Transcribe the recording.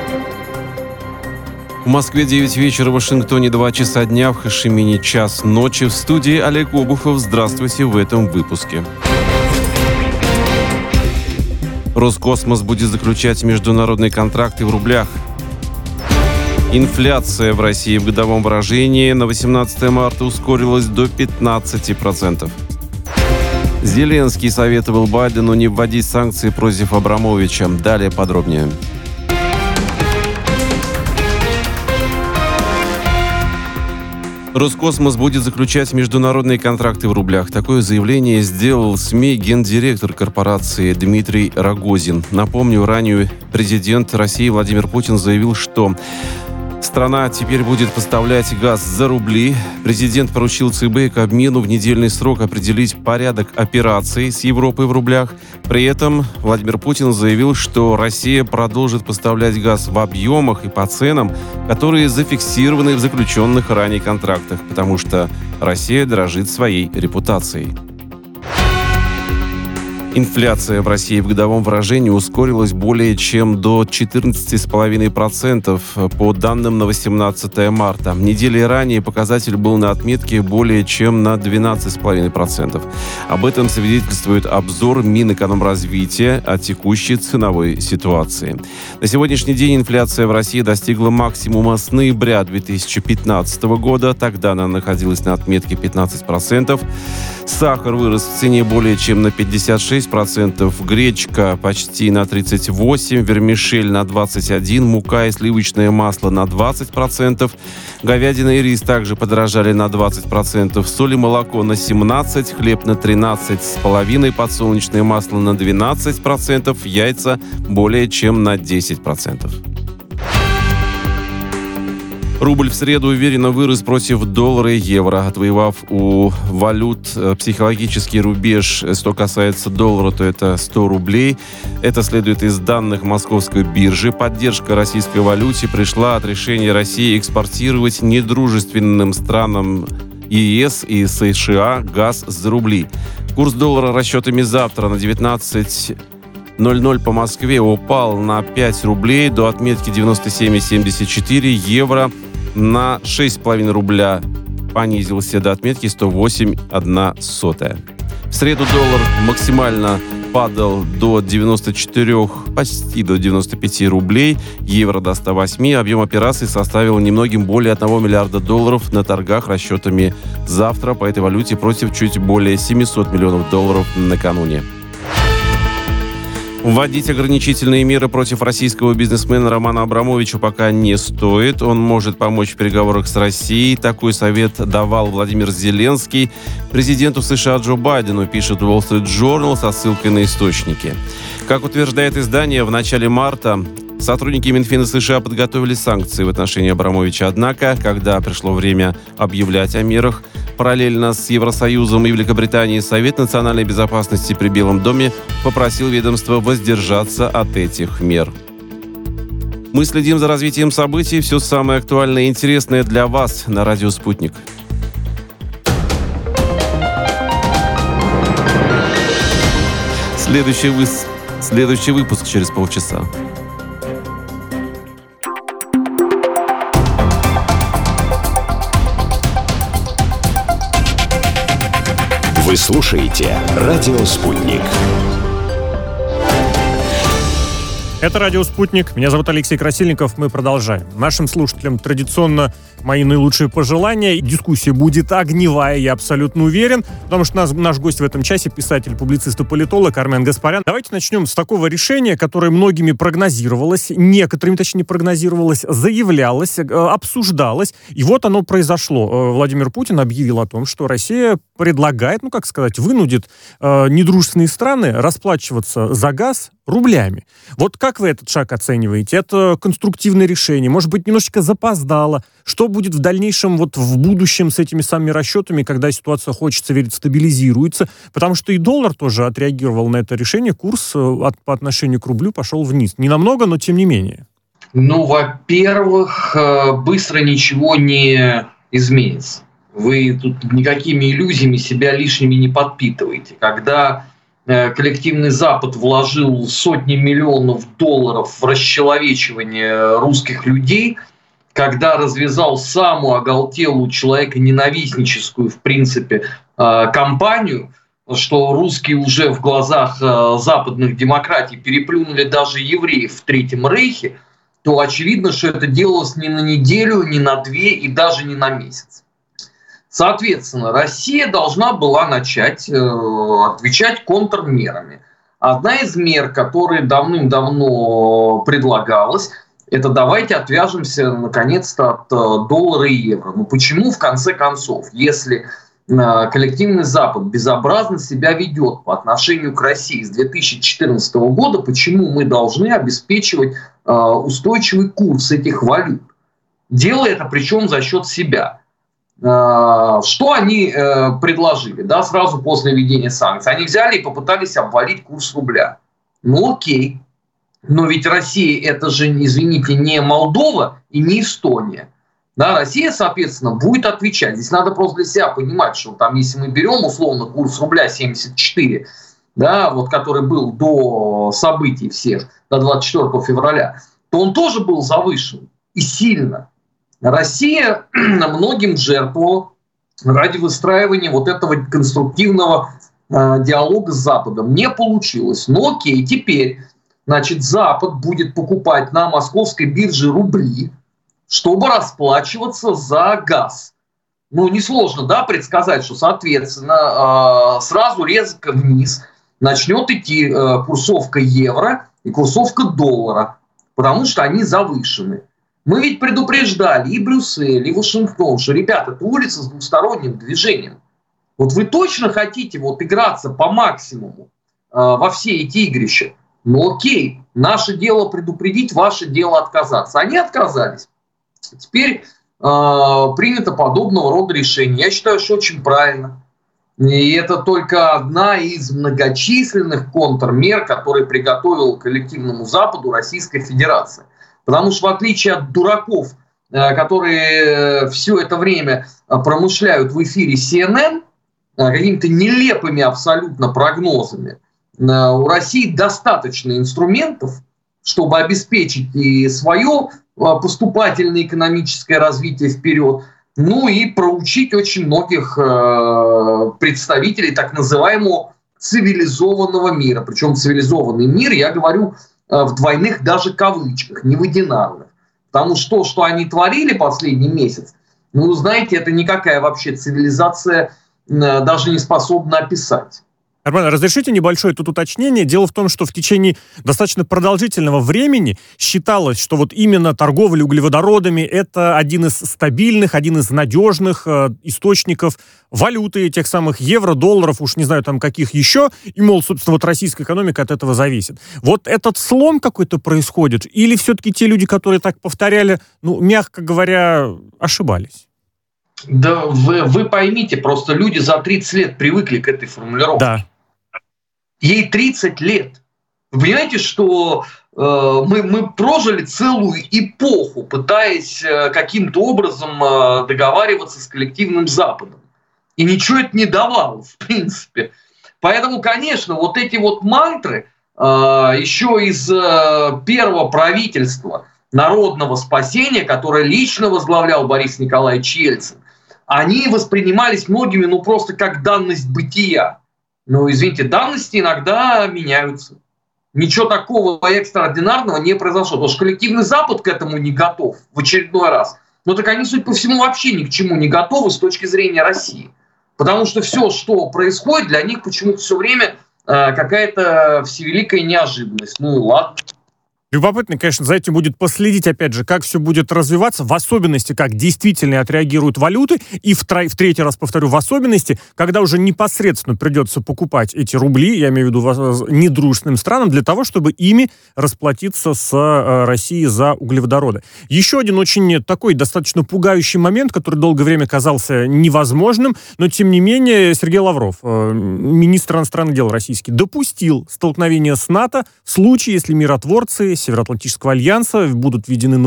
В Москве 9 вечера, в Вашингтоне 2 часа дня, в Хошимине час ночи. В студии Олег Обухов. Здравствуйте в этом выпуске. Роскосмос будет заключать международные контракты в рублях. Инфляция в России в годовом выражении на 18 марта ускорилась до 15%. Зеленский советовал Байдену не вводить санкции против Абрамовича. Далее подробнее. Роскосмос будет заключать международные контракты в рублях. Такое заявление сделал СМИ гендиректор корпорации Дмитрий Рогозин. Напомню, ранее президент России Владимир Путин заявил, что страна теперь будет поставлять газ за рубли. Президент поручил ЦБ и Кабмину в недельный срок определить порядок операций с Европой в рублях. При этом Владимир Путин заявил, что Россия продолжит поставлять газ в объемах и по ценам, которые зафиксированы в заключенных ранее контрактах, потому что Россия дорожит своей репутацией. Инфляция в России в годовом выражении ускорилась более чем до 14,5% по данным на 18 марта. Недели ранее показатель был на отметке более чем на 12,5%. Об этом свидетельствует обзор Минэкономразвития о текущей ценовой ситуации. На сегодняшний день инфляция в России достигла максимума с ноября 2015 года. Тогда она находилась на отметке 15%. Сахар вырос в цене более чем на 56%, гречка почти на 38%, вермишель на 21%, мука и сливочное масло на 20%, говядина и рис также подорожали на 20%, соль и молоко на 17%, хлеб на 13,5%, подсолнечное масло на 12%, яйца более чем на 10%. Рубль в среду уверенно вырос против доллара и евро, отвоевав у валют психологический рубеж. Что касается доллара, то это 100 рублей. Это следует из данных Московской биржи. Поддержка российской валюте пришла от решения России экспортировать недружественным странам ЕС и США газ за рубли. Курс доллара расчетами завтра на 19:00 по Москве упал на 5 рублей до отметки 97,74, евро на 6,5 рубля понизился до отметки 108,1. В среду доллар максимально падал до 94, почти до 95 рублей, евро до 108. Объем операций составил немногим более 1 миллиарда долларов на торгах расчетами завтра по этой валюте против чуть более 700 миллионов долларов накануне. Вводить ограничительные меры против российского бизнесмена Романа Абрамовича пока не стоит. Он может помочь в переговорах с Россией. Такой совет давал Владимир Зеленский президенту США Джо Байдену, пишет Wall Street Journal со ссылкой на источники. Как утверждает издание, в начале марта сотрудники Минфина США подготовили санкции в отношении Абрамовича. Однако, когда пришло время объявлять о мерах, параллельно с Евросоюзом и Великобританией Совет национальной безопасности при Белом доме попросил ведомство воздержаться от этих мер. Мы следим за развитием событий. Все самое актуальное и интересное для вас на радио «Спутник». Следующий выпуск через полчаса. Вы слушаете «Радио Спутник». Это «Радио Спутник». Меня зовут Алексей Красильников. Мы продолжаем. Нашим слушателям традиционно мои наилучшие пожелания. Дискуссия будет огневая, я абсолютно уверен, потому что наш гость в этом часе — писатель, публицист и политолог Армен Гаспарян. Давайте начнем с такого решения, которое многими прогнозировалось, некоторыми, точнее, прогнозировалось, заявлялось, обсуждалось. И вот оно произошло. Владимир Путин объявил о том, что Россия предлагает, вынудит недружественные страны расплачиваться за газ рублями. Вот как вы этот шаг оцениваете? Это конструктивное решение? Может быть, немножечко запоздало? Что будет в дальнейшем, в будущем с этими самыми расчетами, когда ситуация, хочется верить, стабилизируется? Потому что и доллар тоже отреагировал на это решение. Курс по отношению к рублю пошел вниз. Не намного, но тем не менее. Во-первых, быстро ничего не изменится. Вы тут никакими иллюзиями себя лишними не подпитываете. Когда коллективный Запад вложил сотни миллионов долларов в расчеловечивание русских людей, когда развязал самую оголтелую человеконенавистническую, в принципе, кампанию, что русские уже в глазах западных демократий переплюнули даже евреев в Третьем Рейхе, то очевидно, что это делалось не на неделю, не на две и даже не на месяц. Соответственно, Россия должна была начать отвечать контрмерами. Одна из мер, которая давным-давно предлагалась, это давайте отвяжемся наконец-то от доллара и евро. Ну почему, в конце концов, если коллективный Запад безобразно себя ведет по отношению к России с 2014 года, почему мы должны обеспечивать устойчивый курс этих валют, делая это причем за счет себя? Что они предложили, да, сразу после введения санкций? Они взяли и попытались обвалить курс рубля. Ну окей, но ведь Россия это же, извините, не Молдова и не Эстония. Да, Россия, соответственно, будет отвечать. Здесь надо просто для себя понимать, что там, если мы берем условно курс рубля 74, да, вот, который был до событий всех, до 24 февраля, то он тоже был завышен и сильно. Россия многим жертвовала ради выстраивания вот этого конструктивного диалога с Западом. Не получилось. Но окей, теперь, значит, Запад будет покупать на московской бирже рубли, чтобы расплачиваться за газ. Ну, несложно, да, предсказать, что, соответственно, сразу резко вниз начнет идти курсовка евро и курсовка доллара, потому что они завышены. Мы ведь предупреждали и Брюссель, и Вашингтон, что, ребята, это улица с двусторонним движением. Вот вы точно хотите вот играться по максимуму во все эти игрища? Ну окей, наше дело предупредить, ваше дело отказаться. Они отказались. Теперь принято подобного рода решение. Я считаю, что очень правильно. И это только одна из многочисленных контрмер, которые приготовила коллективному Западу Российская Федерация. Потому что в отличие от дураков, которые все это время промышляют в эфире CNN какими-то нелепыми абсолютно прогнозами, у России достаточно инструментов, чтобы обеспечить и свое поступательное экономическое развитие вперед, ну и проучить очень многих представителей так называемого цивилизованного мира. Причем цивилизованный мир, я говорю, в двойных даже кавычках, не в одинарных. Потому что то, что они творили последний месяц, ну, знаете, это никакая вообще цивилизация даже не способна описать. Армен, разрешите небольшое тут уточнение. Дело в том, что в течение достаточно продолжительного времени считалось, что вот именно торговля углеводородами — это один из стабильных, один из надежных источников валюты, тех самых евро, долларов, уж не знаю там каких еще, и, мол, собственно, вот российская экономика от этого зависит. Вот этот слом какой-то происходит, или все-таки те люди, которые так повторяли, ну, мягко говоря, ошибались? Да вы поймите, просто люди за 30 лет привыкли к этой формулировке. Да. Ей 30 лет. Вы понимаете, что мы прожили целую эпоху, пытаясь каким-то образом договариваться с коллективным Западом. И ничего это не давало, в принципе. Поэтому, конечно, вот эти вот мантры еще из первого правительства народного спасения, которое лично возглавлял Борис Николаевич Ельцин, они воспринимались многими, ну, просто как данность бытия. Ну, извините, данности иногда меняются. Ничего такого экстраординарного не произошло. Потому что коллективный Запад к этому не готов в очередной раз. Ну, так они, судя по всему, вообще ни к чему не готовы с точки зрения России. Потому что все, что происходит, для них почему-то все время какая-то всевеликая неожиданность. Ну, и ладно. Любопытно, конечно, за этим будет последить, опять же, как все будет развиваться, в особенности, как действительно отреагируют валюты, и в третий раз повторю, в особенности, когда уже непосредственно придется покупать эти рубли, я имею в виду недружественным странам, для того, чтобы ими расплатиться с Россией за углеводороды. Еще один очень такой достаточно пугающий момент, который долгое время казался невозможным, но, тем не менее, Сергей Лавров, министр иностранных дел российский, допустил столкновение с НАТО в случае, если миротворцы Североатлантического альянса будут введены на